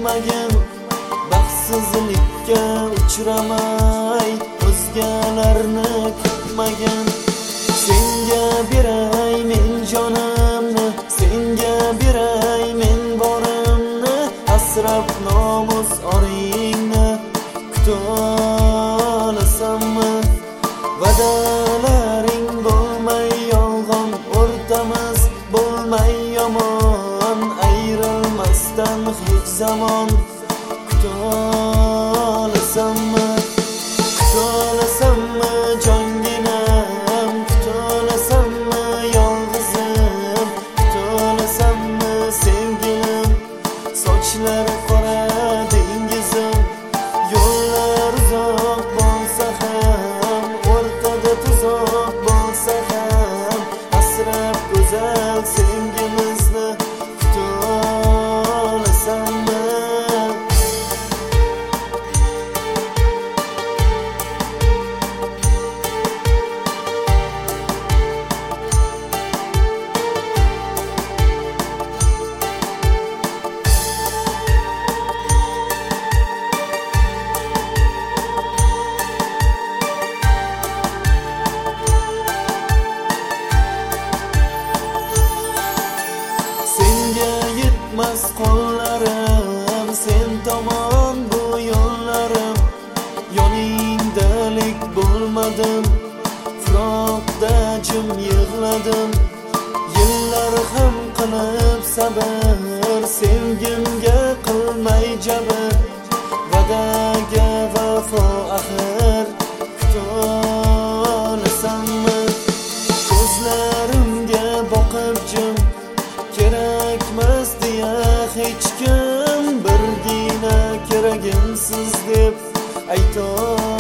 kutmagin, baxtsizlikka uchramay o'zgalarni kutmagin. Senga beray men jonimni, senga beray men borimni, asrab nomus oringni kutolasanmi? Va'dalaring bo'lmay yolg'on, o'rtamiz bo'lmay yomon, ayrilmasdan hech zamon kutolasanmi? Kutolasanmi jonginam, kutolasanmi yolg'izim, kutolasanmi sevgilim? Sochlari qora dengizim, yo'llar uzoq bo'lsa ham, o'rtada tuzoq bo'lsa ham, asrab go'zal sevgimizni kutolasanmi? Yetmas qo'llarim sen tomon bu yo'llarim, yoningdalik bo'lmadim, firoqda jim yig'ladim. Yillar ham qilib sabr, sevgimga qilmay jabr, va'daga vafo axir kutolasanmi? Ko'zlarimga boqib jim, kerakmas deya hech kim, birgina keragimsiz deb aytolmaysan.